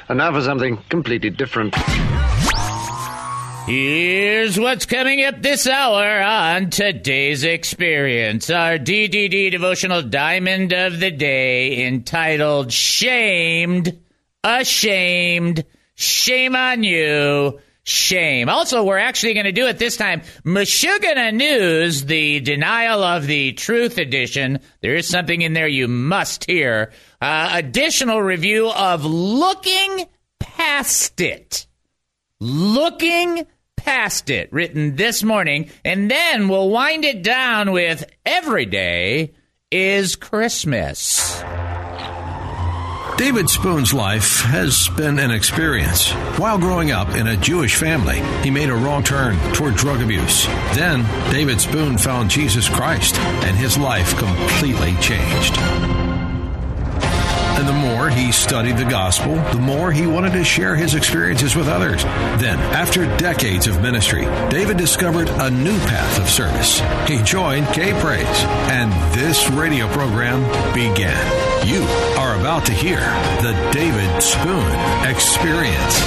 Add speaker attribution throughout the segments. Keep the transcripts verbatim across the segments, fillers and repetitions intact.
Speaker 1: And now for something completely different.
Speaker 2: Here's what's coming up this hour on Today's Experience, our D D D devotional diamond of the day entitled Shamed, Ashamed, Shame on You, Shame. Also, we're actually going to do it this time. Meshuggah News, the Denial of the Truth edition. There is something in there you must hear. Uh, additional review of Looking Past It. Looking Past It, written this morning. And then we'll wind it down with Every Day is Christmas.
Speaker 3: David Spoon's life has been an experience. While growing up in a Jewish family, he made a wrong turn toward drug abuse. Then, David Spoon found Jesus Christ, and his life completely changed. And the more he studied the gospel, the more he wanted to share his experiences with others. Then, after decades of ministry, David discovered a new path of service. He joined K-Praise, and this radio program began. You are about to hear the David Spoon Experience.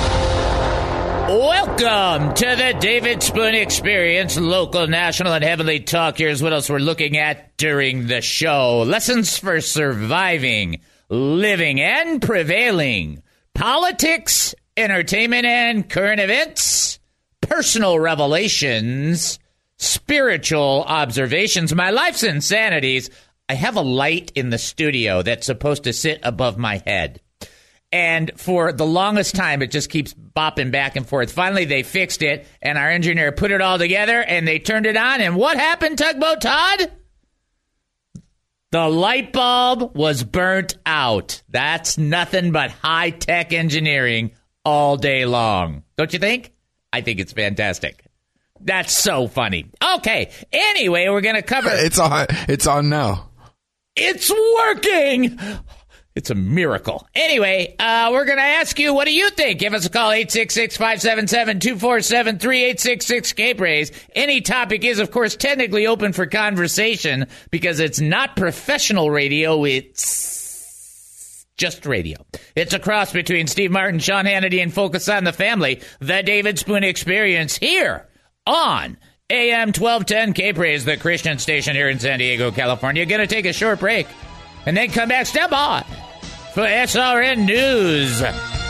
Speaker 2: Welcome to the David Spoon Experience, local, national, and heavenly talk. Here's what else we're looking at during the show. Lessons for surviving, living, and prevailing. Politics, entertainment, and current events. Personal revelations. Spiritual observations. My life's insanities. I have a light in the studio that's supposed to sit above my head. And for the longest time, it just keeps bopping back and forth. Finally, they fixed it, and our engineer put it all together, and they turned it on. And what happened, Tugboat Todd? The light bulb was burnt out. That's nothing but high-tech engineering all day long. Don't you think? I think it's fantastic. That's so funny. Okay. Anyway, we're going to cover...
Speaker 4: It's on. It's on now.
Speaker 2: It's working. It's a miracle. Anyway, uh, we're going to ask you, what do you think? Give us a call, eight six six, five seven seven, two four seven three, eight six six, K-Praise. Any topic is, of course, technically open for conversation because it's not professional radio. It's just radio. It's a cross between Steve Martin, Sean Hannity, and Focus on the Family. The David Spoon Experience here on A M twelve ten K-Praise, the Christian station here in San Diego, California. Going to take a short break and then come back, step on for S R N News.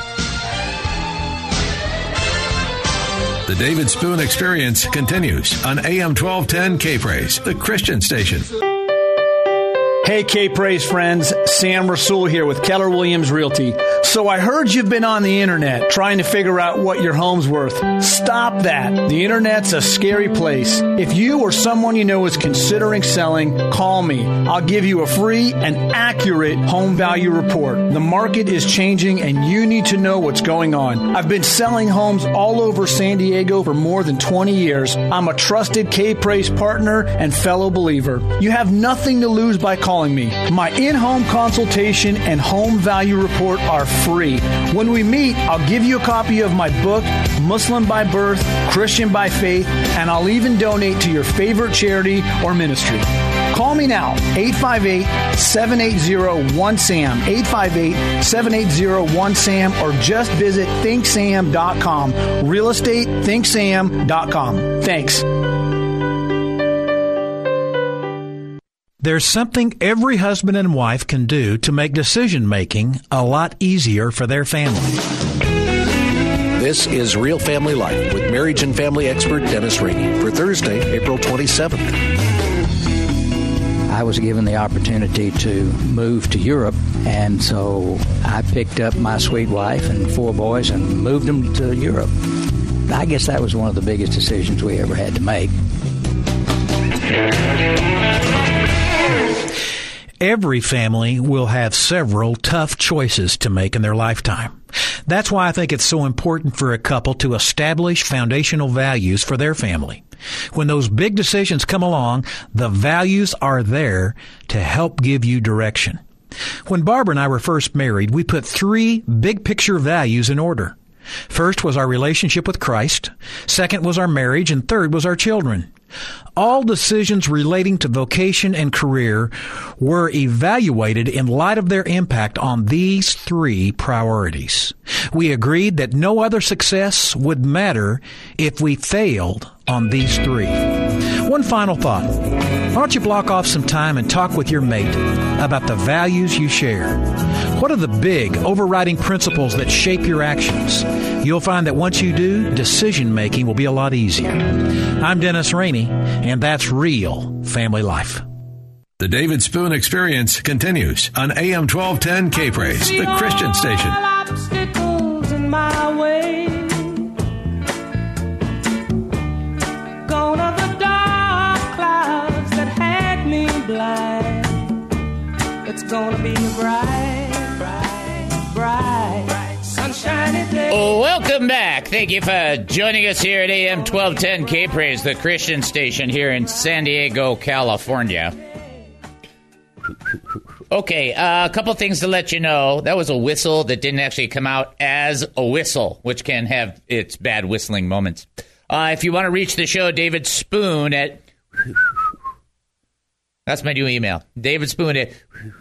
Speaker 3: The David Spoon Experience continues on A M twelve ten K-Praise, the Christian station.
Speaker 5: Hey, K-Praise friends, Sam Rasul here with Keller Williams Realty. So I heard you've been on the internet trying to figure out what your home's worth. Stop that. The internet's a scary place. If you or someone you know is considering selling, call me. I'll give you a free and accurate home value report. The market is changing and you need to know what's going on. I've been selling homes all over San Diego for more than twenty years. I'm a trusted K-Praise partner and fellow believer. You have nothing to lose by calling me. My in-home consultation and home value report are free. When we meet, I'll give you a copy of my book, Muslim by Birth, Christian by Faith, and I'll even donate to your favorite charity or ministry. Call me now, eight five eight, seven eight zero, one S A M, eight five eight, seven eight zero, one S A M, or just visit think sam dot com, real estate think sam dot com. Thanks.
Speaker 6: There's something every husband and wife can do to make decision-making a lot easier for their family.
Speaker 7: This is Real Family Life with marriage and family expert Dennis Rainey for Thursday, April twenty-seventh.
Speaker 8: I was given the opportunity to move to Europe, and so I picked up my sweet wife and four boys and moved them to Europe. I guess that was one of the biggest decisions we ever had to make.
Speaker 6: Every family will have several tough choices to make in their lifetime. That's why I think it's so important for a couple to establish foundational values for their family. When those big decisions come along, the values are there to help give you direction. When Barbara and I were first married, we put three big picture values in order. First was our relationship with Christ. Second was our marriage. And third was our children. All decisions relating to vocation and career were evaluated in light of their impact on these three priorities. We agreed that no other success would matter if we failed on these three. One final thought. Why don't you block off some time and talk with your mate about the values you share? What are the big, overriding principles that shape your actions? You'll find that once you do, decision-making will be a lot easier. I'm Dennis Rainey, and that's Real Family Life.
Speaker 3: The David Spoon Experience continues on A M twelve ten K-Praise, the Christian station.
Speaker 9: Obstacles in my way. Gone are the dark clouds that had me blind. It's gonna be a bright, bright, bright, sunshiny day.
Speaker 2: Oh, welcome back. Thank you for joining us here at A M twelve ten K-Praise, the Christian station here in San Diego, California. Okay, uh, a couple things to let you know. That was a whistle that didn't actually come out as a whistle, which can have its bad whistling moments. Uh, if you want to reach the show, David Spoon at... That's my new email. David Spoon at...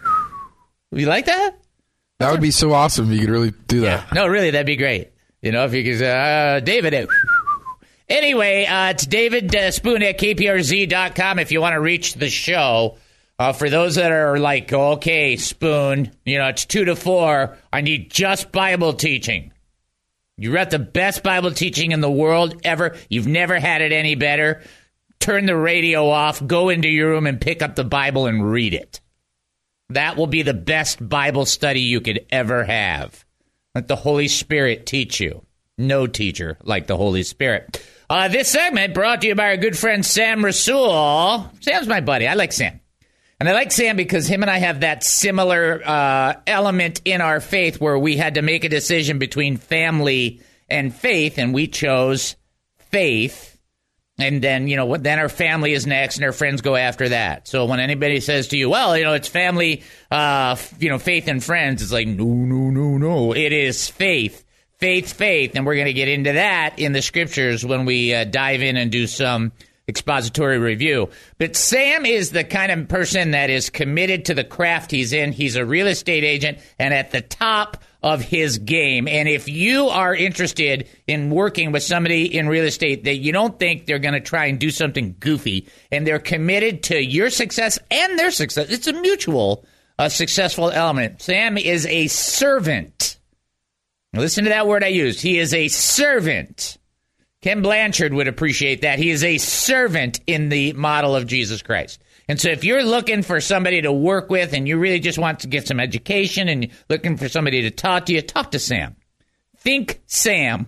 Speaker 2: You like that?
Speaker 4: That would be so awesome if you could really do that.
Speaker 2: Yeah. No, really, that'd be great. You know, if you could... Uh, David at... Anyway, uh, it's David uh, Spoon at K P R Z dot com if you want to reach the show. Uh, for those that are like, okay, Spoon, you know, it's two to four. I need just Bible teaching. You're at the best Bible teaching in the world ever. You've never had it any better. Turn the radio off, go into your room and pick up the Bible and read it. That will be the best Bible study you could ever have. Let the Holy Spirit teach you. No teacher like the Holy Spirit. Uh, this segment brought to you by our good friend Sam Rasool. Sam's my buddy. I like Sam. And I like Sam because him and I have that similar uh, element in our faith where we had to make a decision between family and faith, and we chose faith. And then, you know, what? Then our family is next, and our friends go after that. So when anybody says to you, well, you know, it's family, uh, you know, faith and friends, it's like, no, no, no, no. It is faith, faith, faith. And we're going to get into that in the scriptures when we uh, dive in and do some expository review. But Sam is the kind of person that is committed to the craft he's in. He's a real estate agent and at the top of his game. And if you are interested in working with somebody in real estate that you don't think they're going to try and do something goofy and they're committed to your success and their success, it's a mutual uh, successful element. Sam is a servant. Now listen to that word I used. He is a servant. Ken Blanchard would appreciate that. He is a servant in the model of Jesus Christ. And so if you're looking for somebody to work with and you really just want to get some education and you're looking for somebody to talk to you, talk to Sam. think sam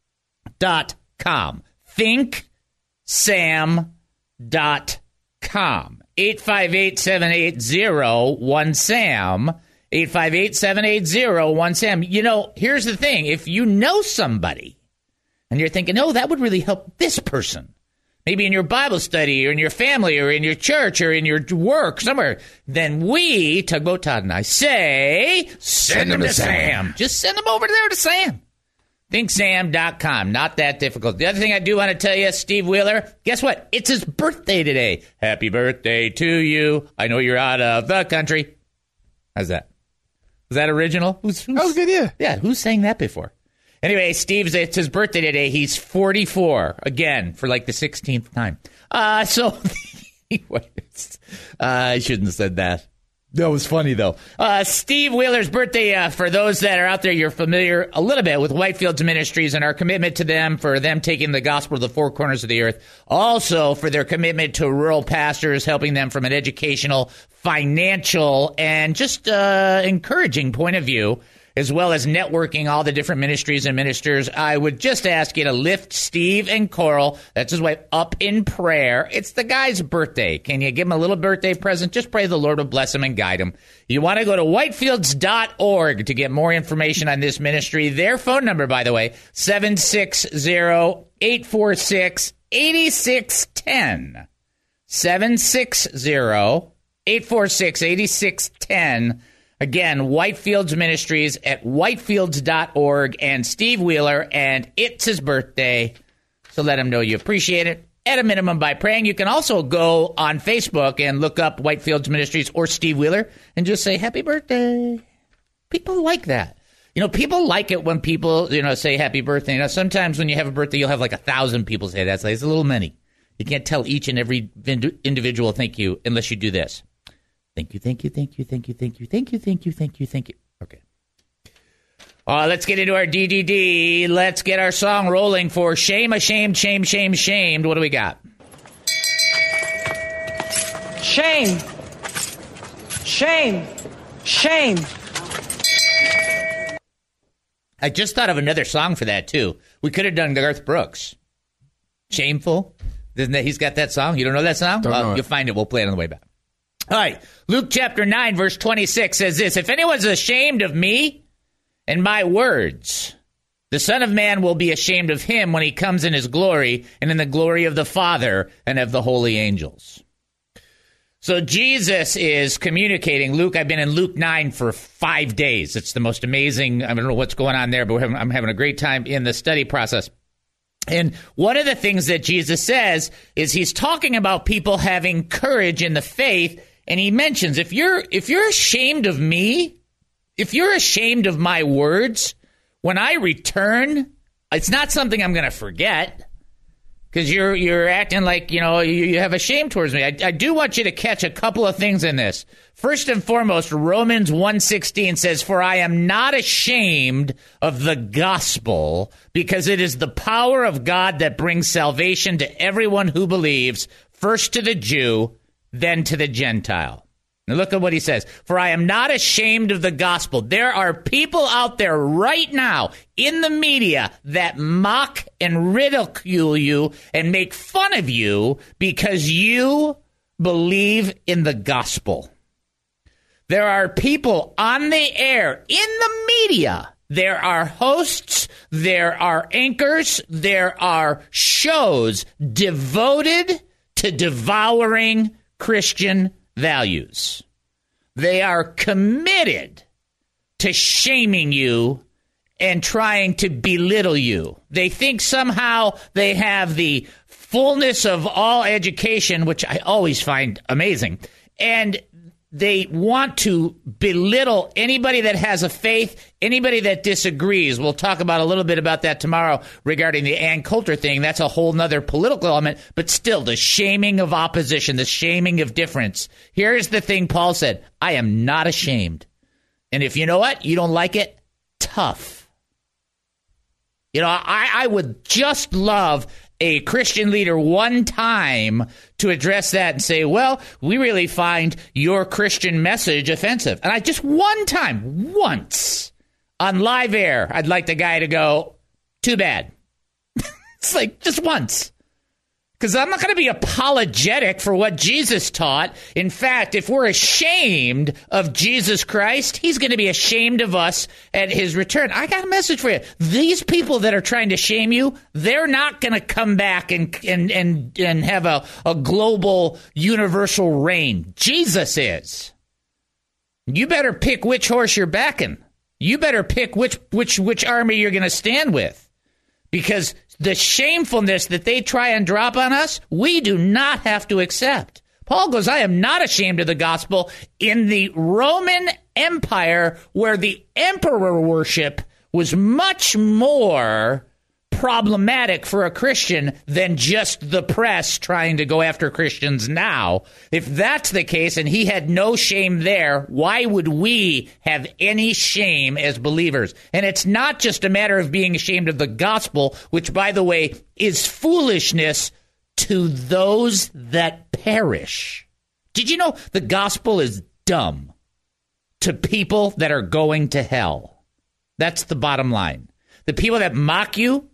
Speaker 2: dot com. think sam dot com. eight five eight, seven eight zero, one SAM. eight five eight, seven eight zero, one SAM. You know, here's the thing. If you know somebody, and you're thinking, oh, that would really help this person. Maybe in your Bible study or in your family or in your church or in your work somewhere. Then we, Tugboat Todd and I, say, send, send them to Sam. Sam. Just send them over there to Sam. think sam dot com. Not that difficult. The other thing I do want to tell you, Steve Wheeler, guess what? It's his birthday today. Happy birthday to you. I know you're out of the country. How's that? Was that original? Who's, who's,
Speaker 4: that was good, yeah.
Speaker 2: Yeah, who's sang that before? Anyway, Steve's, it's his birthday today. He's forty-four, again, for like the sixteenth time. Uh, so, anyways, uh, I shouldn't have said that. That was funny, though. Uh, Steve Wheeler's birthday, uh, for those that are out there, you're familiar a little bit with Whitefields Ministries and our commitment to them for them taking the gospel to the four corners of the earth. Also, for their commitment to rural pastors, helping them from an educational, financial, and just uh, encouraging point of view, as well as networking all the different ministries and ministers. I would just ask you to lift Steve and Coral, that's his wife, up in prayer. It's the guy's birthday. Can you give him a little birthday present? Just pray the Lord will bless him and guide him. You want to go to whitefields dot org to get more information on this ministry. Their phone number, by the way, seven six zero, eight four six, eight six one zero. seven six zero, eight four six, eight six one zero. Again, Whitefields Ministries at whitefields dot org, and Steve Wheeler, and it's his birthday, so let him know you appreciate it, at a minimum by praying. You can also go on Facebook and look up Whitefields Ministries or Steve Wheeler and just say, happy birthday. People like that. You know, people like it when people, you know, say happy birthday. You know, sometimes when you have a birthday, you'll have like a thousand people say that. So it's a little many. You can't tell each and every individual thank you unless you do this. Thank you, thank you, thank you, thank you, thank you, thank you, thank you, thank you, thank you. Okay. Uh, let's get into our D D D. Let's get our song rolling for Shame, Ashamed, Shame, Shame, Shamed. What do we got?
Speaker 9: Shame. Shame. Shame.
Speaker 2: I just thought of another song for that, too. We could have done Garth Brooks. Shameful. Isn't that, he's got that song? You don't know that song?
Speaker 4: Don't
Speaker 2: well,
Speaker 4: know it.
Speaker 2: You'll find it. We'll play it on the way back. All right. Luke chapter nine, verse twenty-six says this. If anyone's ashamed of me and my words, the Son of Man will be ashamed of him when he comes in his glory and in the glory of the Father and of the holy angels. So Jesus is communicating. Luke, I've been in Luke nine for five days. It's the most amazing. I don't know what's going on there, but we're having, I'm having a great time in the study process. And one of the things that Jesus says is he's talking about people having courage in the faith. And he mentions, if you're if you're ashamed of me, if you're ashamed of my words, when I return, it's not something I'm going to forget. Because you're you're acting like, you know, you, you have a shame towards me. I, I do want you to catch a couple of things in this. First and foremost, Romans one sixteen says, for I am not ashamed of the gospel, because it is the power of God that brings salvation to everyone who believes, first to the Jew, then to the Gentile. Now look at what he says. For I am not ashamed of the gospel. There are people out there right now in the media that mock and ridicule you and make fun of you because you believe in the gospel. There are people on the air, in the media. There are hosts, there are anchors, there are shows devoted to devouring Christian values. They are committed to shaming you and trying to belittle you. They think somehow they have the fullness of all education, which I always find amazing, and they want to belittle anybody that has a faith, anybody that disagrees. We'll talk about a little bit about that tomorrow regarding the Ann Coulter thing. That's a whole nother political element, but still the shaming of opposition, the shaming of difference. Here's the thing Paul said, I am not ashamed. And if you know what, you don't like it, tough. You know, I, I would just love a Christian leader one time to address that and say, well, we really find your Christian message offensive. And I just one time, once on live air, I'd like the guy to go, too bad. It's like just once. Because I'm not going to be apologetic for what Jesus taught. In fact, if we're ashamed of Jesus Christ, he's going to be ashamed of us at his return. I got a message for you. These people that are trying to shame you, they're not going to come back and and and, and have a, a global, universal reign. Jesus is. You better pick which horse you're backing. You better pick which which which army you're going to stand with. Because the shamefulness that they try and drop on us, we do not have to accept. Paul goes, I am not ashamed of the gospel. In the Roman Empire, where the emperor worship was much more problematic for a Christian than just the press trying to go after Christians now. If that's the case and he had no shame there, why would we have any shame as believers? And it's not just a matter of being ashamed of the gospel, which, by the way, is foolishness to those that perish. Did you know the gospel is dumb to people that are going to hell? That's the bottom line. The people that mock you,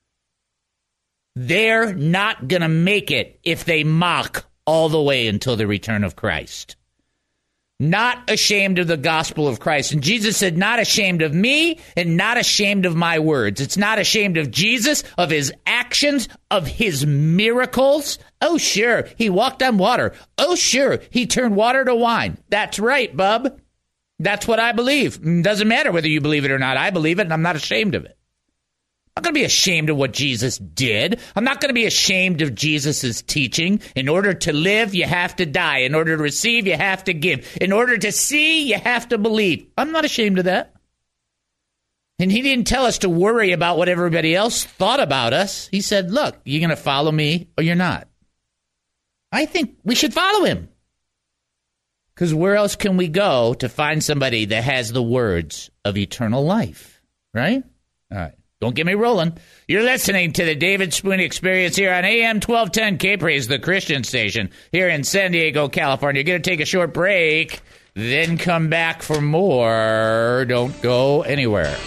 Speaker 2: they're not going to make it if they mock all the way until the return of Christ. Not ashamed of the gospel of Christ. And Jesus said, not ashamed of me and not ashamed of my words. It's not ashamed of Jesus, of his actions, of his miracles. Oh, sure, he walked on water. Oh, sure, he turned water to wine. That's right, bub. That's what I believe. It doesn't matter whether you believe it or not. I believe it, and I'm not ashamed of it. I'm not going to be ashamed of what Jesus did. I'm not going to be ashamed of Jesus' teaching. In order to live, you have to die. In order to receive, you have to give. In order to see, you have to believe. I'm not ashamed of that. And he didn't tell us to worry about what everybody else thought about us. He said, look, you're going to follow me or you're not. I think we should follow him. Because where else can we go to find somebody that has the words of eternal life? Right? All right. Don't get me rolling. You're listening to the David Spoon Experience here on A M twelve ten K-Praise, the Christian station here in San Diego, California. You're going to take a short break, then come back for more. Don't go anywhere.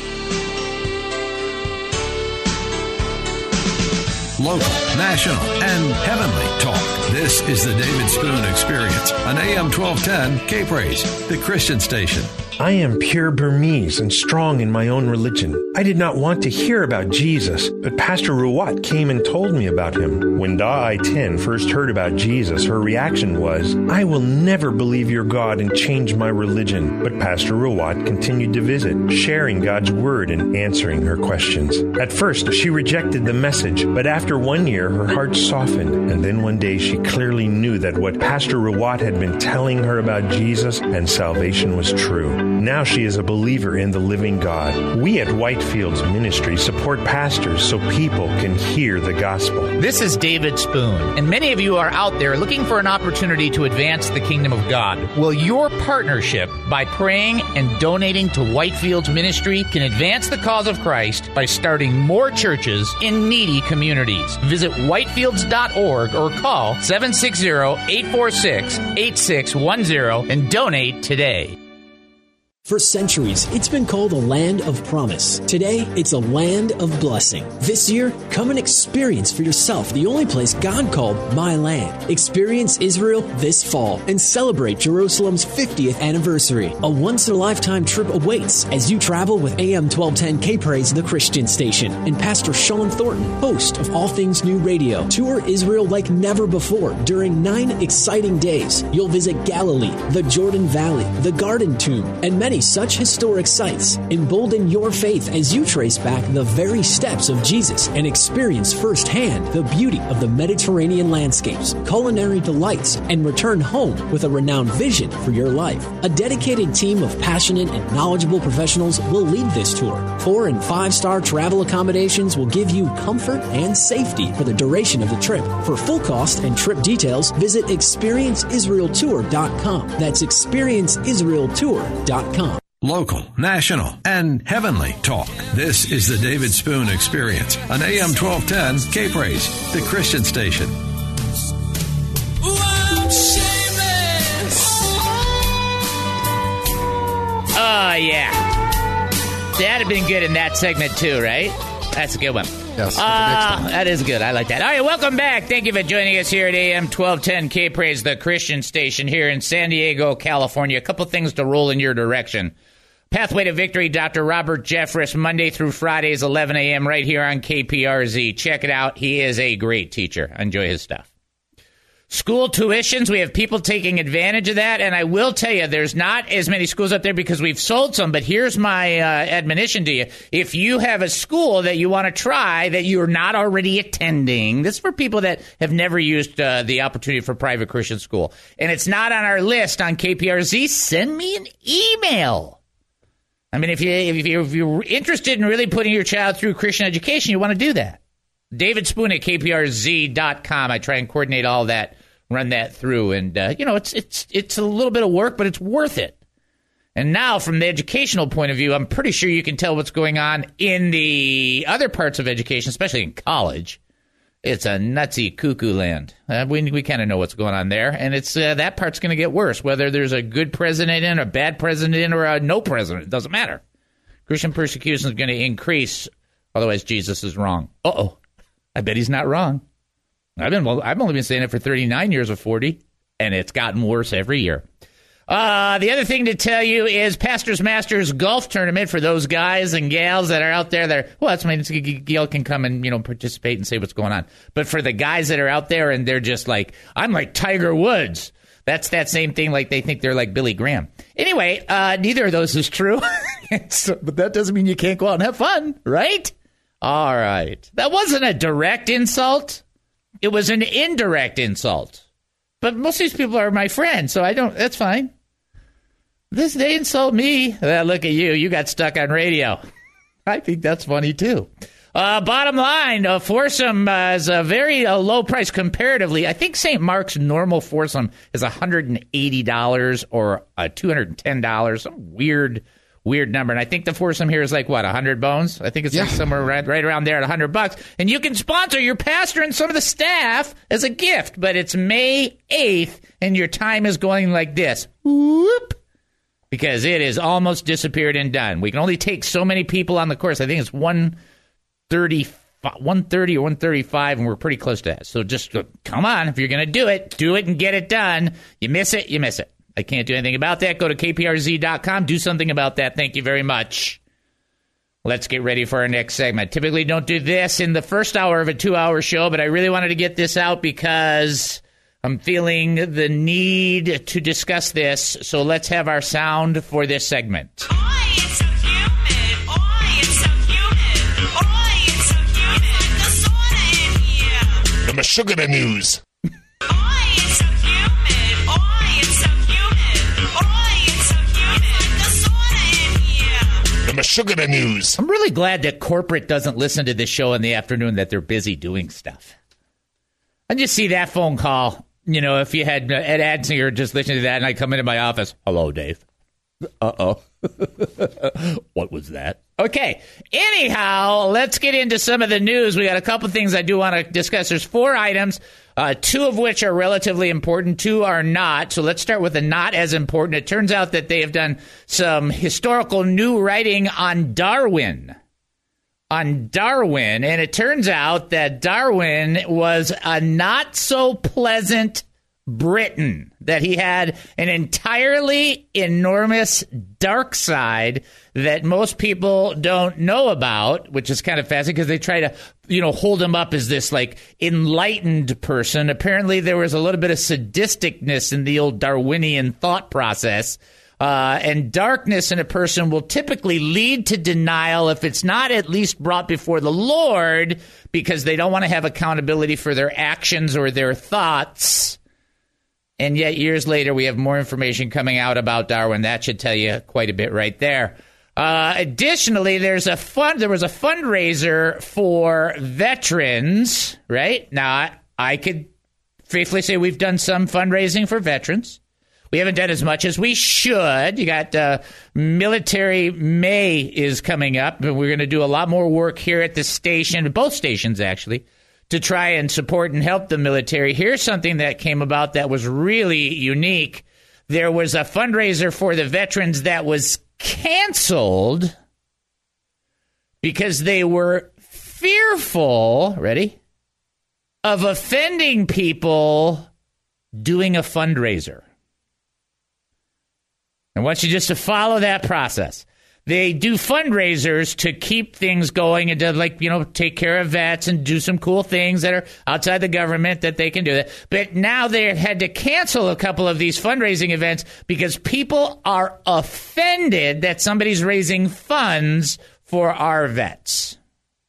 Speaker 3: Local, national, and heavenly talk. This is the David Spoon Experience on A M twelve ten K-Praise, the Christian station.
Speaker 10: I am pure Burmese and strong in my own religion. I did not want to hear about Jesus, but Pastor Ruwat came and told me about him. When Da I ten first heard about Jesus, her reaction was, I will never believe your God and change my religion. But Pastor Ruwat continued to visit, sharing God's word and answering her questions. At first, she rejected the message, but after one year, her heart softened, and then one day she clearly knew that what Pastor Ruwat had been telling her about Jesus and salvation was true. Now she is a believer in the living God. We at Whitefields Ministry support pastors so people can hear the gospel.
Speaker 6: This is David Spoon, and many of you are out there looking for an opportunity to advance the kingdom of God. Well, your partnership by praying and donating to Whitefields Ministry can advance the cause of Christ by starting more churches in needy communities. Visit whitefields dot org or call seven six zero, eight four six, eight six one zero and donate today.
Speaker 11: For centuries, it's been called a land of promise. Today, it's a land of blessing. This year, come and experience for yourself the only place God called My Land. Experience Israel this fall and celebrate Jerusalem's fiftieth anniversary. A once-in-a-lifetime trip awaits as you travel with A M twelve ten K-Praise, the Christian station, and Pastor Sean Thornton, host of All Things New Radio. Tour Israel like never before during nine exciting days. You'll visit Galilee, the Jordan Valley, the Garden Tomb, and many such historic sites. Embolden your faith as you trace back the very steps of Jesus and experience firsthand the beauty of the Mediterranean landscapes, culinary delights, and return home with a renowned vision for your life. A dedicated team of passionate and knowledgeable professionals will lead this tour. Four and five-star travel accommodations will give you comfort and safety for the duration of the trip. For full cost and trip details, visit experience israel tour dot com. That's experience israel tour dot com.
Speaker 3: Local, national, and heavenly talk. This is the David Spoon Experience on A M twelve ten K-Praise, the Christian station.
Speaker 2: Oh, yeah. That'd have been good in that segment, too, right? That's a good one.
Speaker 4: Yes.
Speaker 2: Uh, that is good. I like that. All right, welcome back. Thank you for joining us here at A M twelve ten K-Praise, the Christian station here in San Diego, California. A couple things to roll in your direction. Pathway to Victory, Doctor Robert Jeffress, Monday through Fridays, eleven a.m. right here on K P R Z. Check it out. He is a great teacher. Enjoy his stuff. School tuitions, we have people taking advantage of that, and I will tell you, there's not as many schools out there because we've sold some, but here's my uh, admonition to you. If you have a school that you want to try that you're not already attending, this is for people that have never used uh, the opportunity for private Christian school, and it's not on our list on K P R Z, send me an email. I mean, if, you, if, you're, if you're interested in really putting your child through Christian education, you want to do that. David Spoon at K P R Z dot com. I try and coordinate all that, run that through. And, uh, you know, it's it's it's a little bit of work, but it's worth it. And now, from the educational point of view, I'm pretty sure you can tell what's going on in the other parts of education, especially in college. It's a nutsy cuckoo land. Uh, we we kind of know what's going on there. And it's uh, that part's going to get worse, whether there's a good president in, a bad president in, or a no president. It doesn't matter. Christian persecution is going to increase. Otherwise, Jesus is wrong. Uh-oh. I bet he's not wrong. I've been well, I've only been saying it for thirty-nine years of forty, and it's gotten worse every year. Uh, the other thing to tell you is Pastors Masters golf tournament for those guys and gals that are out there that are, well, that's when Gail can come and, you know, participate and say what's going on. But for the guys that are out there and they're just like, I'm like Tiger Woods. That's that same thing, like they think they're like Billy Graham. Anyway, uh, neither of those is true. so, but that doesn't mean you can't go out and have fun, right? All right. That wasn't a direct insult. It was an indirect insult. But most of these people are my friends, so I don't, that's fine. This, they insult me. Well, look at you. You got stuck on radio. I think that's funny, too. Uh, bottom line, a foursome uh, is a very uh, low price comparatively. I think Saint Mark's normal foursome is one hundred eighty dollars or uh, two hundred ten dollars, some weird, weird number. And I think the foursome here is like, what, one hundred bones? I think it's yeah. like somewhere right, right around there at one hundred bucks. And you can sponsor your pastor and some of the staff as a gift. But it's May eighth, and your time is going like this. Whoop. Because it is almost disappeared and done. We can only take so many people on the course. I think it's one thirty, one thirty or one thirty-five, and we're pretty close to that. So just come on. If you're going to do it, do it and get it done. You miss it, you miss it. I can't do anything about that. Go to K P R Z dot com. Do something about that. Thank you very much. Let's get ready for our next segment. Typically don't do this in the first hour of a two-hour show, but I really wanted to get this out because I'm feeling the need to discuss this. So let's have our sound for this segment.
Speaker 12: Oh, it's so humid. Oh, it's so humid. Oh, it's so humid. Like the sauna in here.
Speaker 13: The Meshuggah News.
Speaker 12: Oh, it's so humid. Oh, it's so humid. Oh, it's so humid. Like the sauna in here.
Speaker 13: The Meshuggah News.
Speaker 2: I'm really glad that corporate doesn't listen to this show in the afternoon, that they're busy doing stuff. I just see that phone call. You know, if you had Ed Adsinger just listening to that, and I come into my office, hello, Dave. Uh-oh. What was that? Okay. Anyhow, let's get into some of the news. We got a couple things I do want to discuss. There's four items, uh, two of which are relatively important, two are not. So let's start with the not as important. It turns out that they have done some historical new writing on Darwin. On Darwin, and it turns out that Darwin was a not-so-pleasant Briton, that he had an entirely enormous dark side that most people don't know about, which is kind of fascinating because they try to, you know, hold him up as this, like, enlightened person. Apparently there was a little bit of sadisticness in the old Darwinian thought process. Uh, and darkness in a person will typically lead to denial if it's not at least brought before the Lord, because they don't want to have accountability for their actions or their thoughts. And yet years later, we have more information coming out about Darwin. That should tell you quite a bit right there. Uh, additionally, there's a fund. There was a fundraiser for veterans, right? Now, I, I could faithfully say we've done some fundraising for veterans. We haven't done as much as we should. You got uh, Military May is coming up, and we're going to do a lot more work here at the station, both stations actually, to try and support and help the military. Here's something that came about that was really unique. There was a fundraiser for the veterans that was canceled because they were fearful, ready, of offending people doing a fundraiser. I want you just to follow that process. They do fundraisers to keep things going and to, like, you know, take care of vets and do some cool things that are outside the government that they can do that. But now they had to cancel a couple of these fundraising events because people are offended that somebody's raising funds for our vets.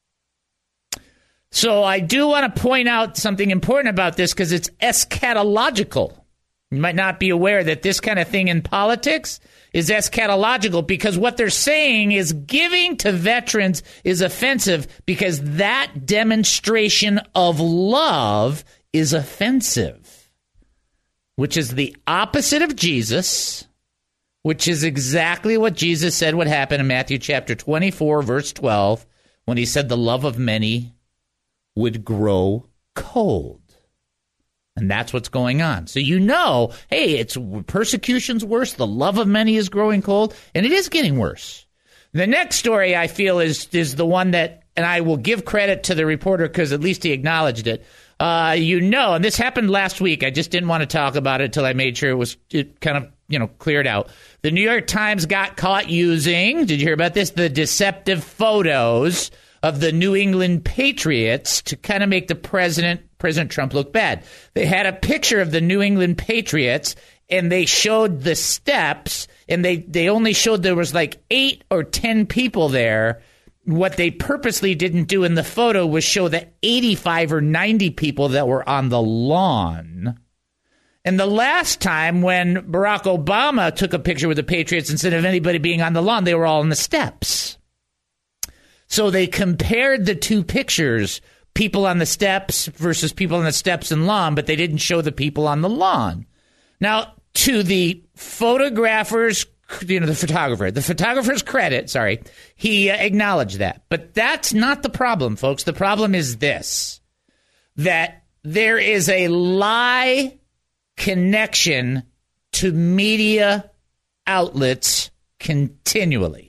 Speaker 2: So I do want to point out something important about this because it's eschatological. You might not be aware that this kind of thing in politics is eschatological, because what they're saying is giving to veterans is offensive because that demonstration of love is offensive, which is the opposite of Jesus, which is exactly what Jesus said would happen in Matthew chapter twenty-four, verse twelve, when he said the love of many would grow cold. And that's what's going on. So you know, hey, it's persecution's worse. The love of many is growing cold, and it is getting worse. The next story I feel is is the one that, and I will give credit to the reporter because at least he acknowledged it. Uh, you know, and this happened last week. I just didn't want to talk about it until I made sure it was it kind of, you know, cleared out. The New York Times got caught using, did you hear about this? The deceptive photos of the New England Patriots to kind of make the president, President Trump, look bad. They had a picture of the New England Patriots, and they showed the steps, and they, they only showed there was like eight or ten people there. What they purposely didn't do in the photo was show the eighty-five or ninety people that were on the lawn. And the last time when Barack Obama took a picture with the Patriots, instead of anybody being on the lawn, they were all on the steps. So they compared the two pictures, people on the steps versus people on the steps and lawn, but they didn't show the people on the lawn. Now, to the photographer's, you know, the photographer, the photographer's credit, sorry, he uh, acknowledged that. But that's not the problem, folks. The problem is this, that there is a lie connection to media outlets continually.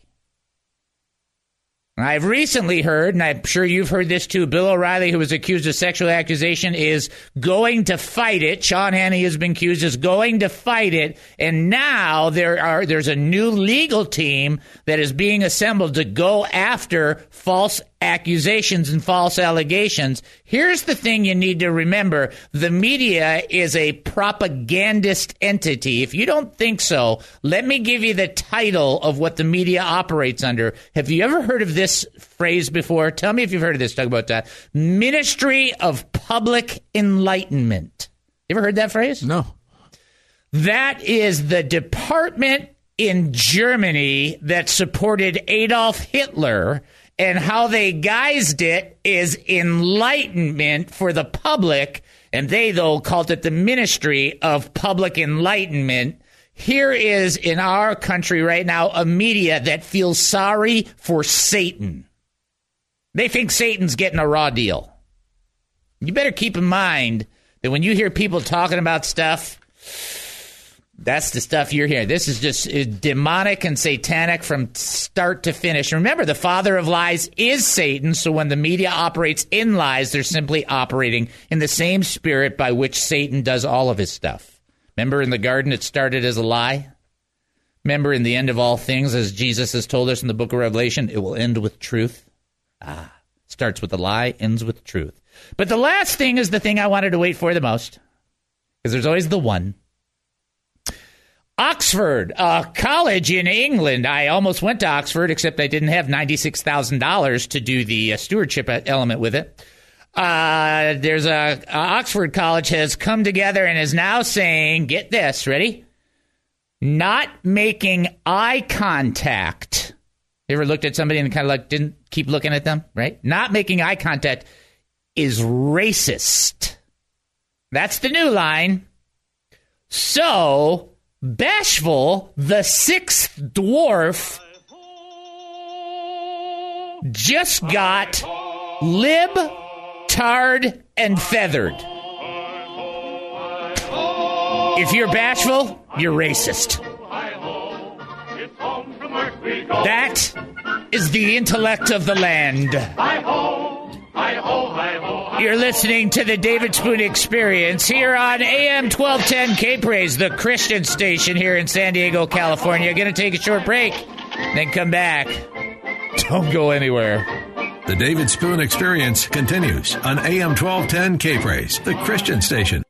Speaker 2: I've recently heard, and I'm sure you've heard this too, Bill O'Reilly, who was accused of sexual accusation, is going to fight it. Sean Hannity has been accused is going to fight it. And now there are there's a new legal team that is being assembled to go after false accusations and false allegations. Here's the thing you need to remember. The media is a propagandist entity. If you don't think so, let me give you the title of what the media operates under. Have you ever heard of this phrase before? Tell me if you've heard of this. Talk about that. Ministry of Public Enlightenment. You ever heard that phrase?
Speaker 4: No.
Speaker 2: That is the department in Germany that supported Adolf Hitler. And how they guised it is enlightenment for the public. And they, though, called it the Ministry of Public Enlightenment. Here is, in our country right now, a media that feels sorry for Satan. They think Satan's getting a raw deal. You better keep in mind that when you hear people talking about stuff, that's the stuff you're hearing. This is just uh, demonic and satanic from start to finish. Remember, the father of lies is Satan, so when the media operates in lies, they're simply operating in the same spirit by which Satan does all of his stuff. Remember in the garden, it started as a lie? Remember in the end of all things, as Jesus has told us in the book of Revelation, it will end with truth? Ah, starts with a lie, ends with truth. But the last thing is the thing I wanted to wait for the most, because there's always the one. Oxford, a college in England. I almost went to Oxford, except I didn't have ninety-six thousand dollars to do the uh, stewardship element with it. Uh, there's a, a Oxford College has come together and is now saying, get this, ready? Not making eye contact. You ever looked at somebody and kind of like didn't keep looking at them, right? Not making eye contact is racist. That's the new line. So Bashful, the sixth dwarf, just got lib, tarred, and feathered. If you're bashful, you're racist. That is the intellect of the land. You're listening to the David Spoon Experience here on A M twelve ten K-Praise, the Christian station here in San Diego, California. Going to take a short break, then come back. Don't go anywhere.
Speaker 3: The David Spoon Experience continues on A M twelve ten K-Praise, the Christian station.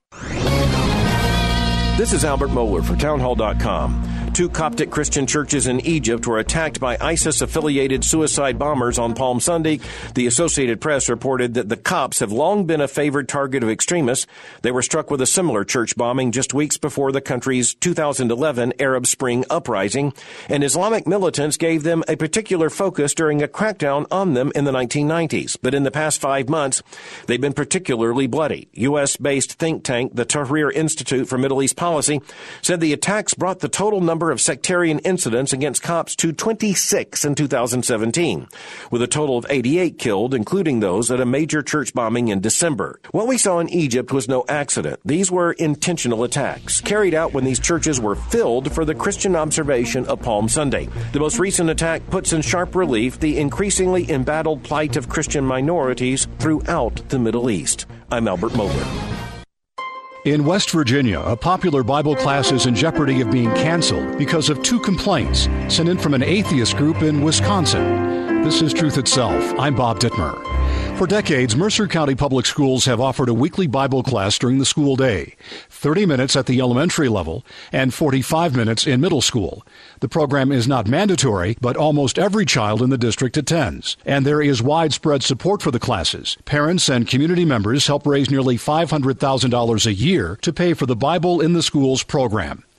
Speaker 14: This is Albert Mohler for townhall dot com. Two Coptic Christian churches in Egypt were attacked by ISIS-affiliated suicide bombers on Palm Sunday. The Associated Press reported that the Copts have long been a favored target of extremists. They were struck with a similar church bombing just weeks before the country's two thousand eleven Arab Spring uprising, and Islamic militants gave them a particular focus during a crackdown on them in the nineteen nineties. But in the past five months, they've been particularly bloody. U S-based think tank, the Tahrir Institute for Middle East Policy, said the attacks brought the total number of sectarian incidents against Copts to twenty-six in two thousand seventeen, with a total of eighty-eight killed, including those at a major church bombing in December. What we saw in Egypt was no accident. These were intentional attacks, carried out when these churches were filled for the Christian observation of Palm Sunday. The most recent attack puts in sharp relief the increasingly embattled plight of Christian minorities throughout the Middle East. I'm Albert Mohler.
Speaker 15: In West Virginia, a popular Bible class is in jeopardy of being canceled because of two complaints sent in from an atheist group in Wisconsin. This is Truth Itself. I'm Bob Dittmer. For decades, Mercer County Public Schools have offered a weekly Bible class during the school day, thirty minutes at the elementary level and forty-five minutes in middle school. The program is not mandatory, but almost every child in the district attends, and there is widespread support for the classes. Parents and community members help raise nearly five hundred thousand dollars a year to pay for the Bible in the Schools program.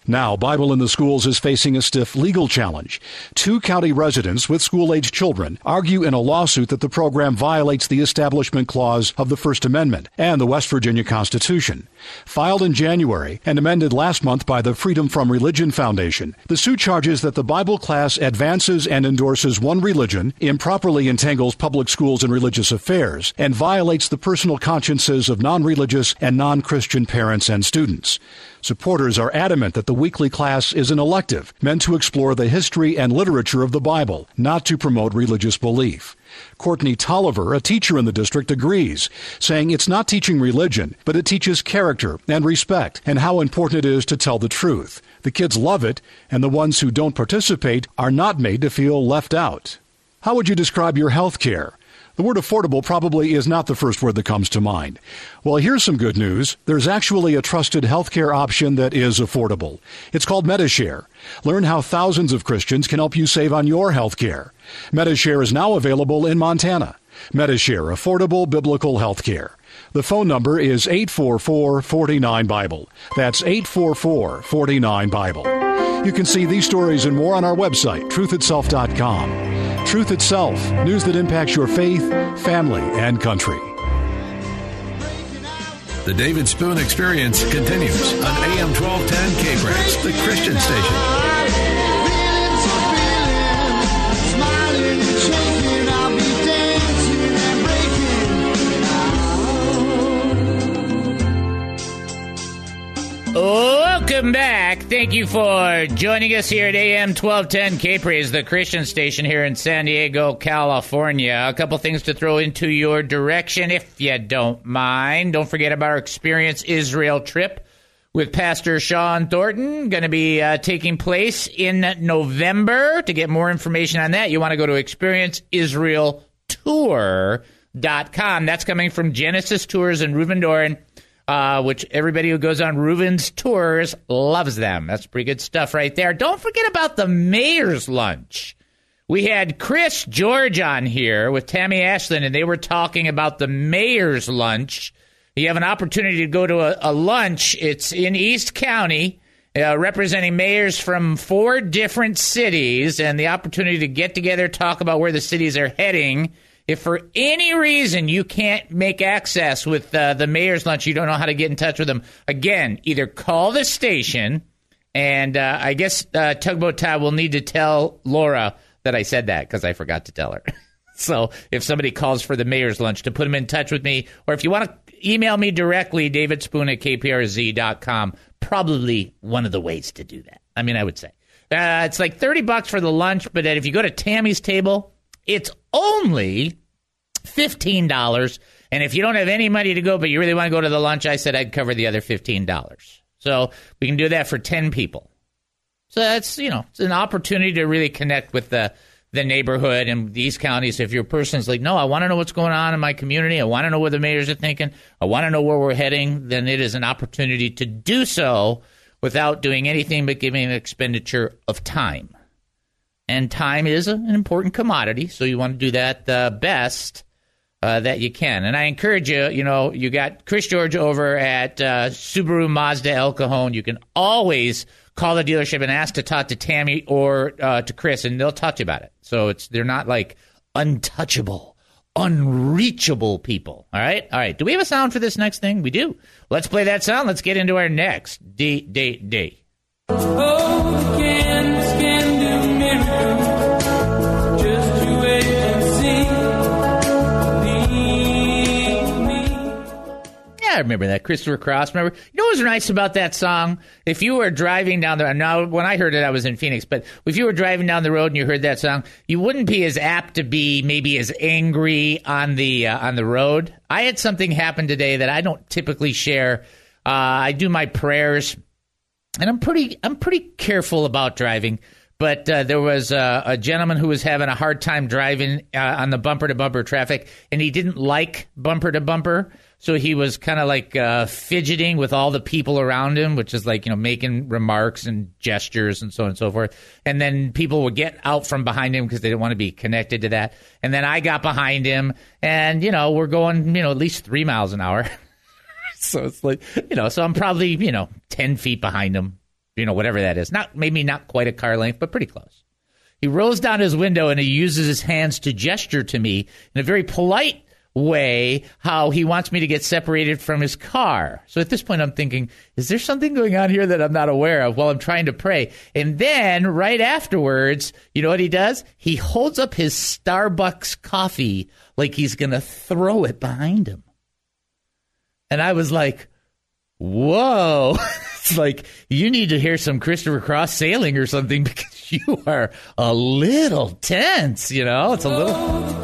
Speaker 15: Now, Bible in the Schools is facing a stiff legal challenge. Two county residents with school-age children argue in a lawsuit that the program violates the Establishment Clause of the First Amendment and the West Virginia Constitution. Filed in January and amended last month by the Freedom from Religion Foundation, the suit charges that the Bible class advances and endorses one religion, improperly entangles public schools in religious affairs, and violates the personal consciences of non-religious and non-Christian parents and students. Supporters are adamant that the weekly class is an elective meant to explore the history and literature of the Bible, not to promote religious belief. Courtney Tolliver, a teacher in the district, agrees, saying it's not teaching religion, but it teaches character and respect and how important it is to tell the truth. The kids love it, and the ones who don't participate are not made to feel left out. How would you describe your health care? The word affordable probably is not the first word that comes to mind. Well, here's some good news. There's actually a trusted healthcare option that is affordable. It's called Medi-Share. Learn how thousands of Christians can help you save on your health care. Medi-Share is now available in Montana. Medi-Share, affordable biblical health care. The phone number is eight four four, four nine, Bible. That's eight four four, four nine, Bible. You can see these stories and more on our website, truth itself dot com. Truth Itself, news that impacts your faith, family, and country.
Speaker 3: The David Spoon Experience continues on A M twelve ten K-Praise, the Christian station.
Speaker 2: Welcome back. Thank you for joining us here at A M twelve ten K-Praise, the Christian station here in San Diego, California. A couple things to throw into your direction, if you don't mind. Don't forget about our Experience Israel trip with Pastor Sean Thornton. Going to be uh, taking place in November. To get more information on that, you want to go to experience israel tour dot com. That's coming from Genesis Tours in Reuven Doran. Uh, which everybody who goes on Reuven's tours loves them. That's pretty good stuff right there. Don't forget about the Mayor's Lunch. We had Chris George on here with Tammy Ashland, and they were talking about the Mayor's Lunch. You have an opportunity to go to a, a lunch. It's in East County, uh, representing mayors from four different cities, and the opportunity to get together, talk about where the cities are heading. If for any reason you can't make access with uh, the Mayor's Lunch, you don't know how to get in touch with them, again, either call the station, and uh, I guess uh, Tugboat Todd will need to tell Laura that I said that because I forgot to tell her. So if somebody calls for the Mayor's Lunch, to put them in touch with me, or if you want to email me directly, david spoon at k p r z dot com, probably one of the ways to do that. I mean, I would say. Uh, it's like thirty bucks for the lunch, but if you go to Tammy's table, it's only fifteen dollars. And if you don't have any money to go, but you really want to go to the lunch, I said I'd cover the other fifteen dollars. So we can do that for ten people. So that's, you know, it's an opportunity to really connect with the, the neighborhood and these counties. If your person's like, no, I want to know what's going on in my community. I want to know what the mayors are thinking. I want to know where we're heading. Then it is an opportunity to do so without doing anything but giving an expenditure of time. And time is an important commodity, so you want to do that the best uh, that you can. And I encourage you, you know, you got Chris George over at uh, Subaru Mazda El Cajon. You can always call the dealership and ask to talk to Tammy or uh, to Chris, and they'll talk to you about it. So it's they're not like untouchable, unreachable people. All right? All right. Do we have a sound for this next thing? We do. Let's play that sound. Let's get into our next D, D, D.
Speaker 12: Oh, we can, we can do miracles. Just you wait and see. Lead me.
Speaker 2: Yeah, I remember that. Christopher Cross. Remember? You know what was nice about that song? If you were driving down the road, now when I heard it, I was in Phoenix, but if you were driving down the road and you heard that song, you wouldn't be as apt to be maybe as angry on the uh, on the road. I had something happen today that I don't typically share. Uh, I do my prayers. And I'm pretty, I'm pretty careful about driving, but uh, there was uh, a gentleman who was having a hard time driving uh, on the bumper-to-bumper traffic, and he didn't like bumper-to-bumper, so he was kind of like uh, fidgeting with all the people around him, which is like, you know, making remarks and gestures and so on and so forth. And then people would get out from behind him because they didn't want to be connected to that. And then I got behind him, and, you know, we're going, you know, at least three miles an hour. So it's like, you know, so I'm probably, you know, ten feet behind him. You know, whatever that is. Not maybe not quite a car length, but pretty close. He rolls down his window and he uses his hands to gesture to me in a very polite way how he wants me to get separated from his car. So at this point I'm thinking, is there something going on here that I'm not aware of while I'm trying to pray? And then right afterwards, you know what he does? He holds up his Starbucks coffee like he's going to throw it behind him. And I was like, whoa. It's like, you need to hear some Christopher Cross sailing or something because you are a little tense, you know? It's a little...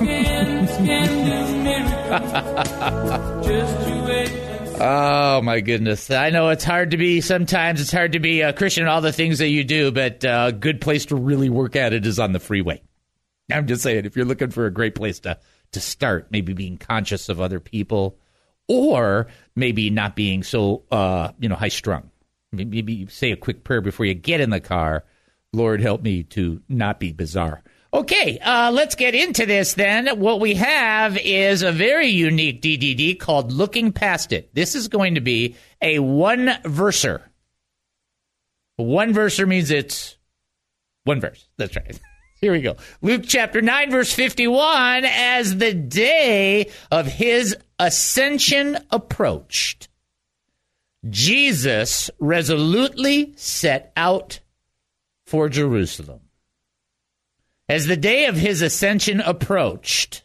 Speaker 2: Oh, my goodness. I know it's hard to be, sometimes it's hard to be a Christian in all the things that you do, but a good place to really work at it is on the freeway. I'm just saying, if you're looking for a great place to, to start, maybe being conscious of other people or maybe not being so, uh, you know, high-strung. Maybe you say a quick prayer before you get in the car. Lord, help me to not be bizarre. Okay, uh, let's get into this then. What we have is a very unique D D D called Looking Past It. This is going to be a one-verser. One-verser means it's one verse. That's right. Here we go. Luke chapter nine, verse fifty-one, as the day of his ascension approached, Jesus resolutely set out for Jerusalem. As the day of his ascension approached,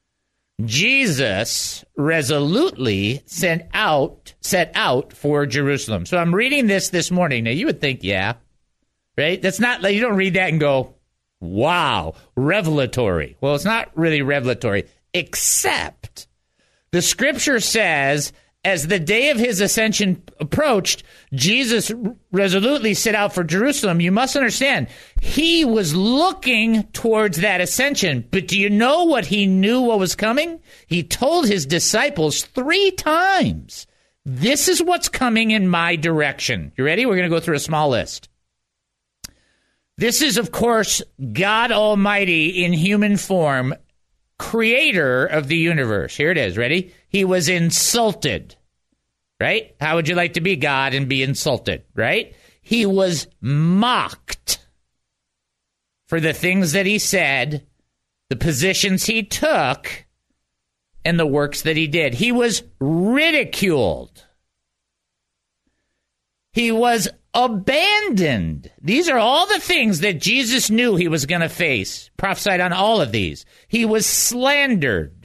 Speaker 2: Jesus resolutely sent out, set out for Jerusalem. So I'm reading this this morning. Now, you would think, yeah, right? That's not, you don't read that and go, wow, revelatory. Well, it's not really revelatory, except the scripture says, as the day of his ascension approached, Jesus resolutely set out for Jerusalem. You must understand, he was looking towards that ascension. But do you know what he knew what was coming? He told his disciples three times, this is what's coming in my direction. You ready? We're going to go through a small list. This is, of course, God Almighty in human form, creator of the universe. Here it is. Ready? He was insulted, right? How would you like to be God and be insulted, right? He was mocked for the things that he said, the positions he took, and the works that he did. He was ridiculed. He was abandoned. These are all the things that Jesus knew he was going to face, prophesied on all of these. He was slandered.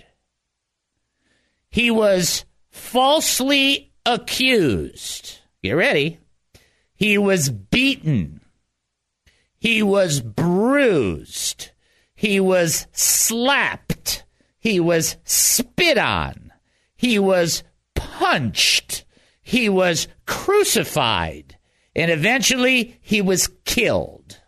Speaker 2: He was falsely accused. Get ready. He was beaten. He was bruised. He was slapped. He was spit on. He was punched. He was crucified. And eventually he was killed.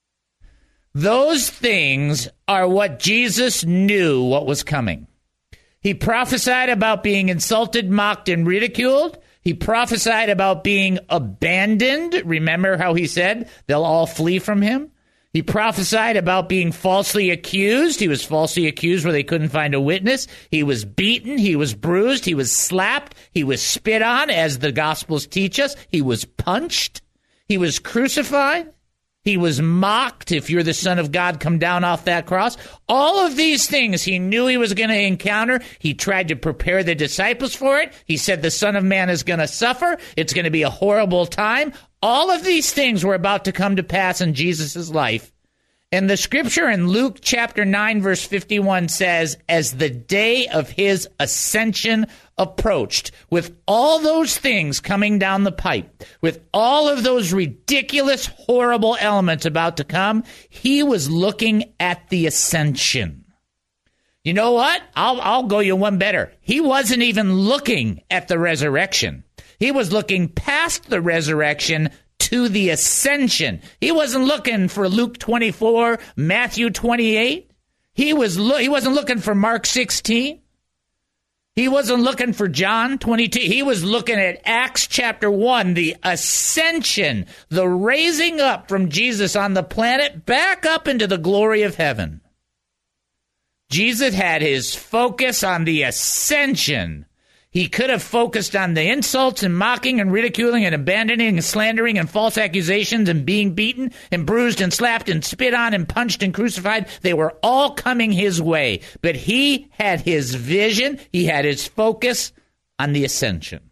Speaker 2: Those things are what Jesus knew what was coming. He prophesied about being insulted, mocked, and ridiculed. He prophesied about being abandoned. Remember how he said they'll all flee from him? He prophesied about being falsely accused. He was falsely accused where they couldn't find a witness. He was beaten. He was bruised. He was slapped. He was spit on, as the Gospels teach us. He was punched. He was crucified. He was mocked. If you're the Son of God, come down off that cross. All of these things he knew he was going to encounter. He tried to prepare the disciples for it. He said the Son of Man is going to suffer. It's going to be a horrible time. All of these things were about to come to pass in Jesus' life. And the scripture in Luke chapter nine, verse fifty-one says, as the day of his ascension approached, with all those things coming down the pipe, with all of those ridiculous, horrible elements about to come, he was looking at the ascension. You know what? I'll, I'll go you one better. He wasn't even looking at the resurrection. He was looking past the resurrection to the ascension. He wasn't looking for Luke twenty-four, Matthew twenty-eight. He was lo- he wasn't looking for Mark sixteen. He wasn't looking for John twenty-two. He was looking at Acts chapter one, the ascension, the raising up from Jesus on the planet back up into the glory of heaven. Jesus had his focus on the ascension. He could have focused on the insults and mocking and ridiculing and abandoning and slandering and false accusations and being beaten and bruised and slapped and spit on and punched and crucified. They were all coming his way. But he had his vision. He had his focus on the ascension.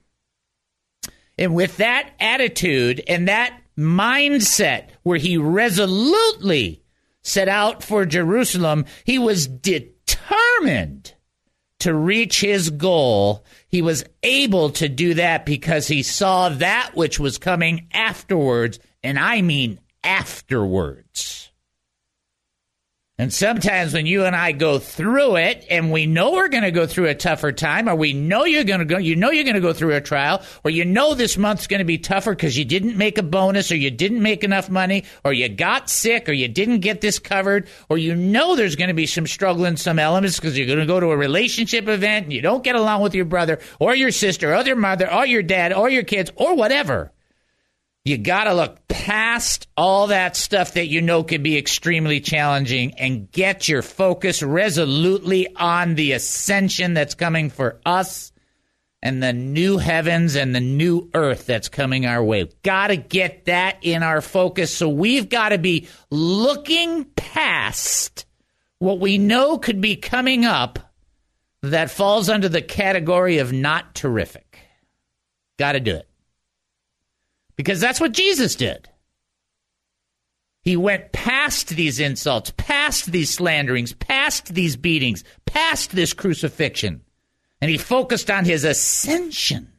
Speaker 2: And with that attitude and that mindset where he resolutely set out for Jerusalem, he was determined to reach his goal. He was able to do that because he saw that which was coming afterwards, and I mean afterwards. And sometimes when you and I go through it, and we know we're going to go through a tougher time, or we know you're going to go, you know you're going to go through a trial, or you know this month's going to be tougher because you didn't make a bonus, or you didn't make enough money, or you got sick, or you didn't get this covered, or you know there's going to be some struggle in some elements because you're going to go to a relationship event and you don't get along with your brother or your sister or your mother or your dad or your kids or whatever. You got to look past all that stuff that you know can be extremely challenging and get your focus resolutely on the ascension that's coming for us and the new heavens and the new earth that's coming our way. Got to get that in our focus. So we've got to be looking past what we know could be coming up that falls under the category of not terrific. Got to do it. Because that's what Jesus did. He went past these insults, past these slanderings, past these beatings, past this crucifixion. And he focused on his ascension.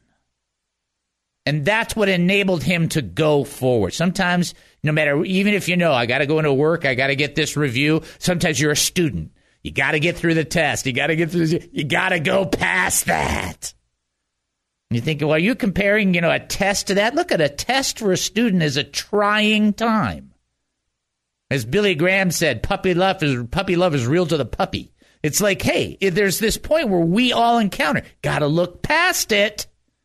Speaker 2: And that's what enabled him to go forward. Sometimes, no matter, even if you know, I got to go into work, I got to get this review. Sometimes you're a student. You got to get through the test. You got to get through the, you got to go past that. And you think, well, are you comparing, you know, a test to that? Look, at a test for a student is a trying time. As Billy Graham said, puppy love is puppy love is real to the puppy. It's like, hey, there's this point where we all encounter. Got to look past it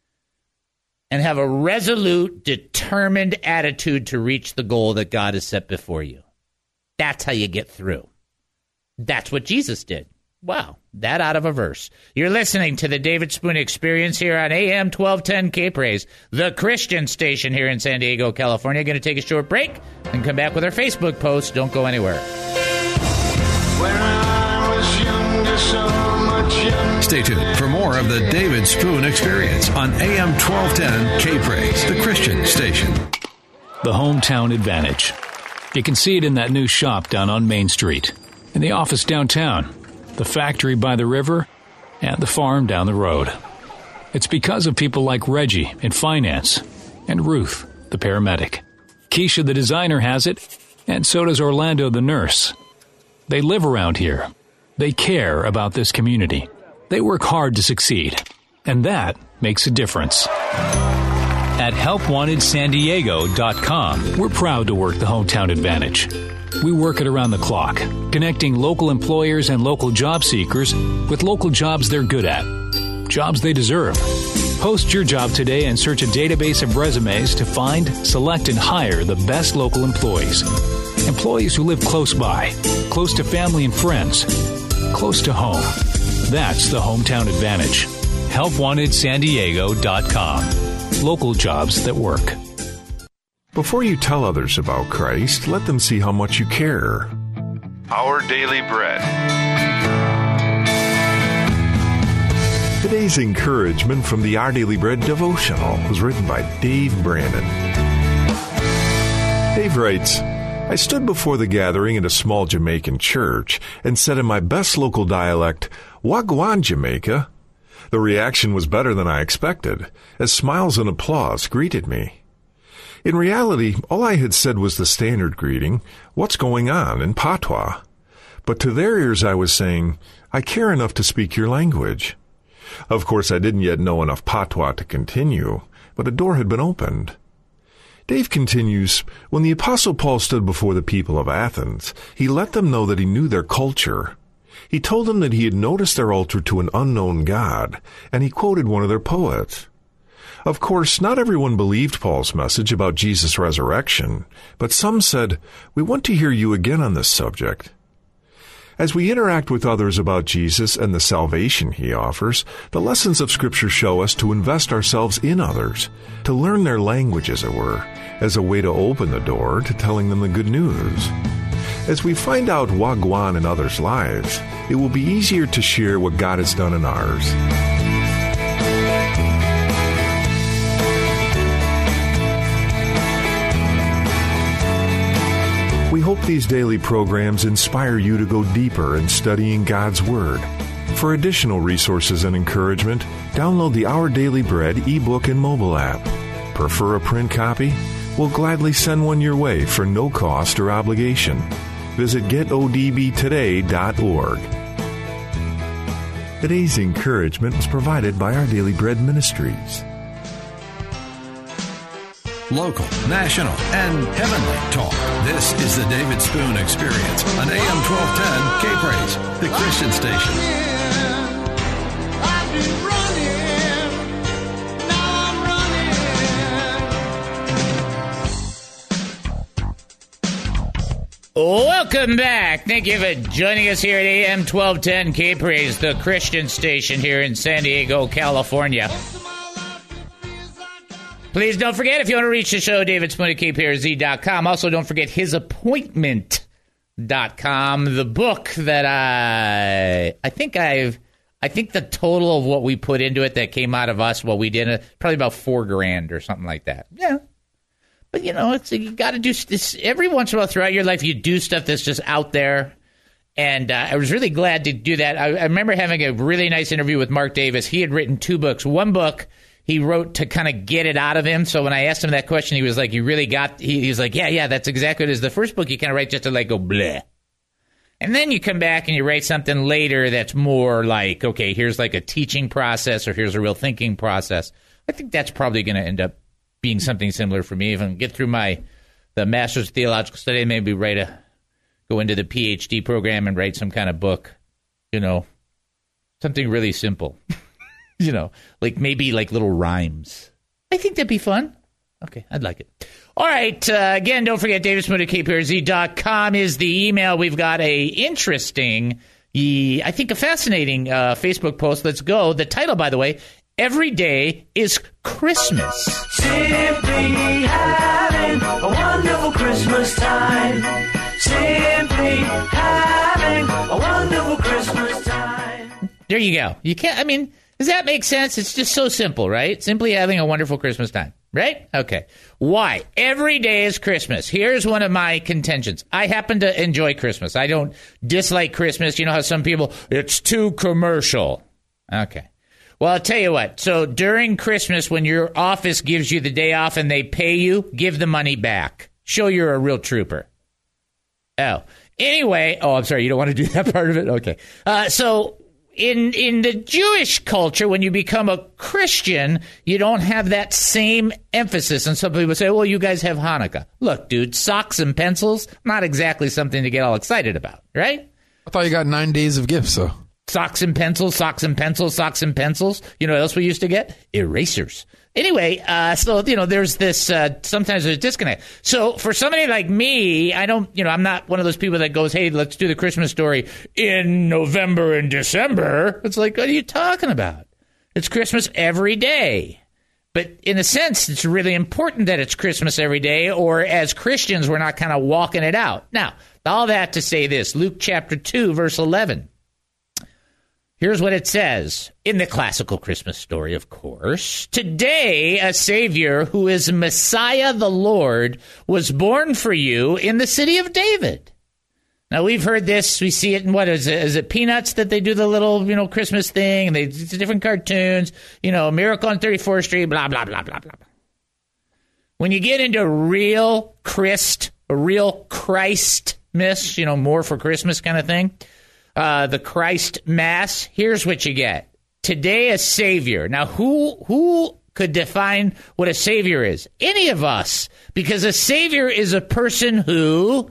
Speaker 2: and have a resolute, determined attitude to reach the goal that God has set before you. That's how you get through. That's what Jesus did. Wow, that out of a verse. You're listening to the David Spoon Experience here on A M twelve ten K-Praise, the Christian station here in San Diego, California. Going to take a short break and come back with our Facebook post. Don't go anywhere.
Speaker 13: When I was younger, so much younger.
Speaker 3: Stay tuned for more of the David Spoon Experience on A M twelve ten K-Praise, the Christian station.
Speaker 16: The hometown advantage. You can see it in that new shop down on Main Street, in the office downtown, the factory by the river, and the farm down the road. It's because of people like Reggie in finance and Ruth, the paramedic. Keisha, the designer, has it, and so does Orlando, the nurse. They live around here. They care about this community. They work hard to succeed, and that makes a difference. At help wanted san diego dot com, we're proud to work the hometown advantage. We work it around the clock, connecting local employers and local job seekers with local jobs they're good at, jobs they deserve. Post your job today and search a database of resumes to find, select, and hire the best local employees. Employees who live close by, close to family and friends, close to home. That's the hometown advantage. help wanted san diego dot com. Local jobs that work.
Speaker 17: Before you tell others about Christ, let them see how much you care.
Speaker 18: Our Daily Bread.
Speaker 17: Today's encouragement from the Our Daily Bread devotional was written by Dave Brandon. Dave writes, I stood before the gathering at a small Jamaican church and said in my best local dialect, Wagwan, Jamaica. The reaction was better than I expected, as smiles and applause greeted me. In reality, all I had said was the standard greeting, what's going on, in patois. But to their ears I was saying, I care enough to speak your language. Of course, I didn't yet know enough patois to continue, but a door had been opened. Dave continues, when the Apostle Paul stood before the people of Athens, he let them know that he knew their culture. He told them that he had noticed their altar to an unknown God, and he quoted one of their poets. Of course, not everyone believed Paul's message about Jesus' resurrection, but some said, we want to hear you again on this subject. As we interact with others about Jesus and the salvation he offers, the lessons of Scripture show us to invest ourselves in others, to learn their language, as it were, as a way to open the door to telling them the good news. As we find out Wagwan in others' lives, it will be easier to share what God has done in ours. We hope these daily programs inspire you to go deeper in studying God's Word. For additional resources and encouragement, download the Our Daily Bread ebook and mobile app. Prefer a print copy? We'll gladly send one your way for no cost or obligation. Visit get o d b today dot org. Today's encouragement was provided by Our Daily Bread Ministries.
Speaker 3: Local, national, and heavenly talk. This is the David Spoon Experience on A M twelve ten K-Praise, the Christian station.
Speaker 2: Welcome back. Thank you for joining us here at A M twelve ten K-Praise, the Christian station here in San Diego, California. Please don't forget, if you want to reach the show, David Spoon at K P R Z dot com. Also, don't forget his appointment dot com, the book that I I think I've I think the total of what we put into it that came out of us, what we did, uh, probably about four grand or something like that. Yeah. But, you know, it's you got to do this every once in a while throughout your life. You do stuff that's just out there. And uh, I was really glad to do that. I, I remember having a really nice interview with Mark Davis. He had written two books. One book he wrote to kind of get it out of him. So when I asked him that question, he was like, you really got, he, he was like, yeah, yeah, that's exactly what it is. The first book you kind of write just to like go bleh. And then you come back and you write something later that's more like, okay, here's like a teaching process or here's a real thinking process. I think that's probably going to end up being something similar for me. If I can get through my, the Master's of Theological Study, maybe write a, go into the P H D program and write some kind of book, you know, something really simple. You know, like maybe like little rhymes. I think that'd be fun. Okay, I'd like it. All right. Uh, again, don't forget, David Spoon at K P R Z dot com is the email. We've got a interesting, I think a fascinating uh, Facebook post. Let's go. The title, by the way, Every Day is Christmas.
Speaker 12: Simply having a wonderful Christmas time. Simply having a wonderful Christmas time.
Speaker 2: There you go. You can't, I mean, does that make sense? It's just so simple, right? Simply having a wonderful Christmas time, right? Okay. Why? Every day is Christmas. Here's one of my contentions. I happen to enjoy Christmas. I don't dislike Christmas. You know how some people, it's too commercial. Okay. Well, I'll tell you what. So during Christmas, when your office gives you the day off and they pay you, give the money back. Show you're a real trooper. Oh. Anyway. Oh, I'm sorry. You don't want to do that part of it? Okay. Uh, so... In in the Jewish culture, when you become a Christian, you don't have that same emphasis. And some people say, well, you guys have Hanukkah. Look, dude, socks and pencils, not exactly something to get all excited about, right?
Speaker 4: I thought you got nine days of gifts, so.
Speaker 2: Socks and pencils, socks and pencils, socks and pencils. You know what else we used to get? Erasers. Anyway, uh, so, you know, there's this, uh, sometimes there's a disconnect. So for somebody like me, I don't, you know, I'm not one of those people that goes, hey, let's do the Christmas story in November and December. It's like, what are you talking about? It's Christmas every day. But in a sense, it's really important that it's Christmas every day, or as Christians, we're not kind of walking it out. Now, all that to say this, Luke chapter two, verse eleven. Here's what it says in the classical Christmas story, of course. Today, a Savior who is Messiah the Lord was born for you in the city of David. Now, we've heard this. We see it in what is it? Is it Peanuts that they do the little, you know, Christmas thing? And they it's different cartoons, you know, Miracle on thirty-fourth Street, blah, blah, blah, blah, blah. When you get into real Christ, a real Christmas, you know, more for Christmas kind of thing, Uh, the Christ Mass, here's what you get. Today, a Savior. Now, who who could define what a Savior is? Any of us. Because a Savior is a person who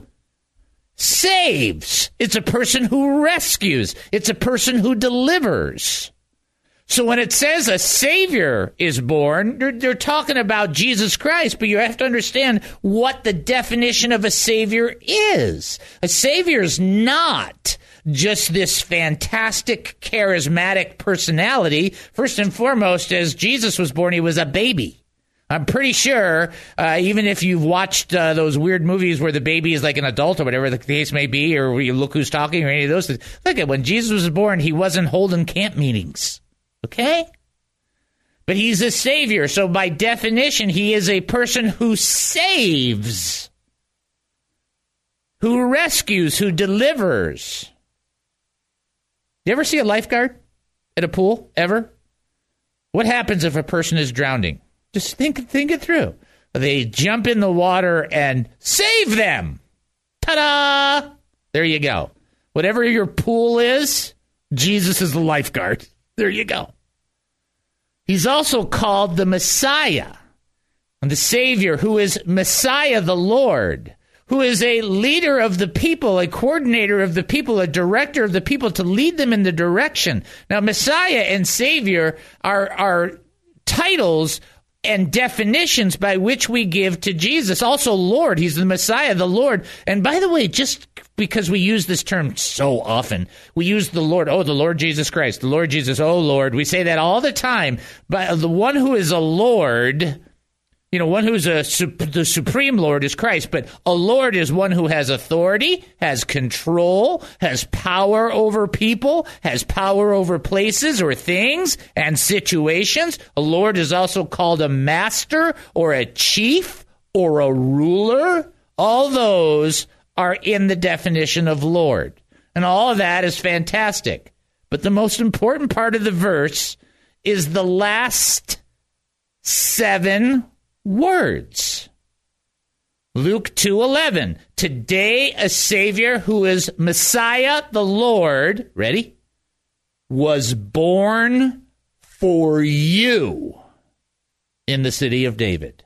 Speaker 2: saves. It's a person who rescues. It's a person who delivers. So when it says a Savior is born, they're, they're talking about Jesus Christ, but you have to understand what the definition of a Savior is. A Savior is not just this fantastic, charismatic personality. First and foremost, as Jesus was born, he was a baby. I'm pretty sure, uh, even if you've watched uh, those weird movies where the baby is like an adult or whatever the case may be, or you Look Who's Talking or any of those things, look at when Jesus was born, he wasn't holding camp meetings. Okay? But he's a savior, so by definition, he is a person who saves, who rescues, who delivers. You ever see a lifeguard at a pool? Ever? What happens if a person is drowning? Just think, think it through. They jump in the water and save them. Ta-da! There you go. Whatever your pool is, Jesus is the lifeguard. There you go. He's also called the Messiah, and the Savior, who is Messiah the Lord, who is a leader of the people, a coordinator of the people, a director of the people to lead them in the direction. Now, Messiah and Savior are, are titles and definitions by which we give to Jesus. Also, Lord, he's the Messiah, the Lord. And by the way, just because we use this term so often, we use the Lord, oh, the Lord Jesus Christ, the Lord Jesus, oh, Lord. We say that all the time. But the one who is a Lord, you know, one who's a the supreme Lord is Christ, but a Lord is one who has authority, has control, has power over people, has power over places or things and situations. A Lord is also called a master or a chief or a ruler. All those are in the definition of Lord. And all of that is fantastic. But the most important part of the verse is the last seven words. Luke two eleven. Today a Savior who is Messiah the Lord, ready, was born for you in the city of David.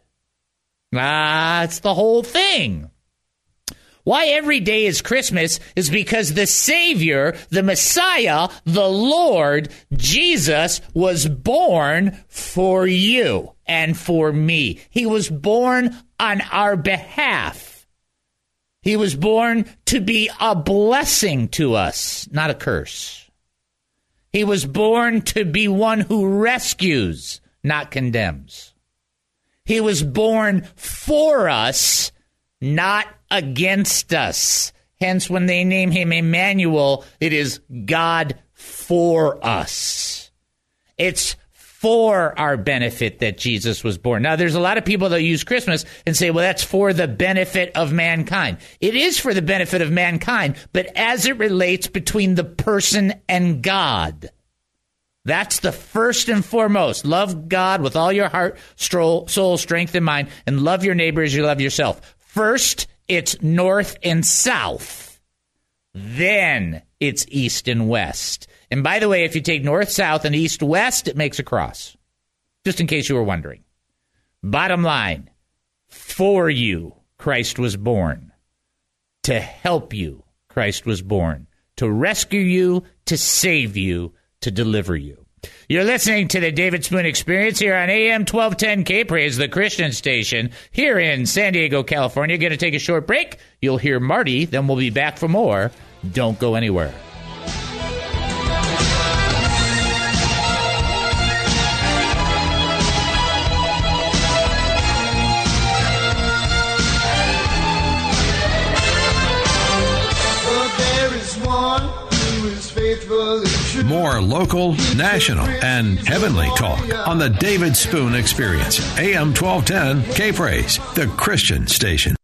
Speaker 2: Ah, it's the whole thing. Why every day is Christmas is because the Savior, the Messiah, the Lord, Jesus, was born for you and for me. He was born on our behalf. He was born to be a blessing to us, not a curse. He was born to be one who rescues, not condemns. He was born for us, not against us. Hence, when they name him Emmanuel, it is God for us. It's for our benefit that Jesus was born. Now, there's a lot of people that use Christmas and say, well, that's for the benefit of mankind. It is for the benefit of mankind, but as it relates between the person and God. That's the first and foremost. Love God with all your heart, soul, strength, and mind, and love your neighbor as you love yourself. First, it's north and south. Then it's east and west. And by the way, if you take north, south, and east, west, it makes a cross. Just in case you were wondering. Bottom line, for you, Christ was born. To help you, Christ was born. To rescue you, to save you, to deliver you. You're listening to the David Spoon Experience here on A M twelve ten K-Praise, the Christian station, here in San Diego, California. Going to take a short break. You'll hear Marty, then we'll be back for more. Don't go anywhere.
Speaker 3: More local, national, and heavenly talk on the David Spoon Experience. A M twelve ten K-Praise, the Christian station.